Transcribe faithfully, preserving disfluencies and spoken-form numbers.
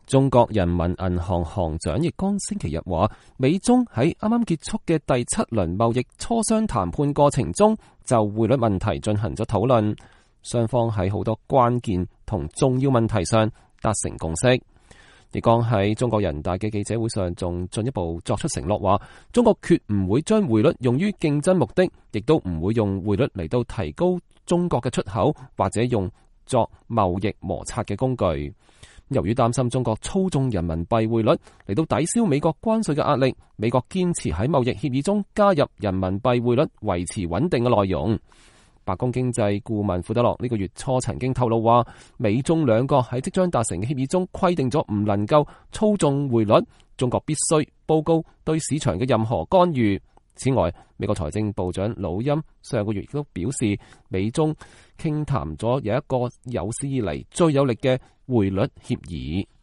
中國人民銀行行長易綱星期日話，美中喺啱啱結束嘅第七輪貿易磋商談判過程中，就匯率問題進行咗討論，雙方喺好多關鍵同重要問題上達成共識。易綱喺中國人大嘅記者會上仲進一步作出承諾，話中國決唔會將匯率用於競爭目的，亦都唔會用匯率嚟到提高中國嘅出口，或者用作貿易摩擦嘅工具。由於擔心中國操縱人民幣匯率嚟到抵消美國關稅嘅壓力，美國堅持喺貿易協議中加入人民幣匯率維持穩定嘅內容。白宮經濟顧問庫德洛呢個月初曾經透露話，美中兩國喺即將達成嘅協議中規定咗唔能夠操縱匯率，中國必須報告對市場嘅任何干預。此外，美國財政部長魯欽上個月亦都表示，美中傾談咗有一個有史以嚟最有力嘅匯率協議。